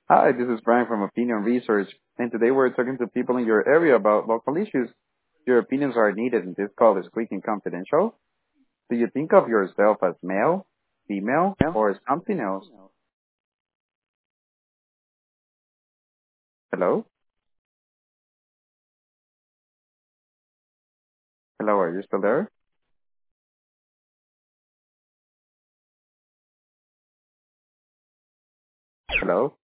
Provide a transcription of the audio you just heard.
Hi, this is Brian from Opinion Research, and today we're talking to people in your area about local issues. Your opinions are needed, and this call is quick and confidential. Do you think of yourself as male, female, or something else? Hello? Hello, are you still there? Hello?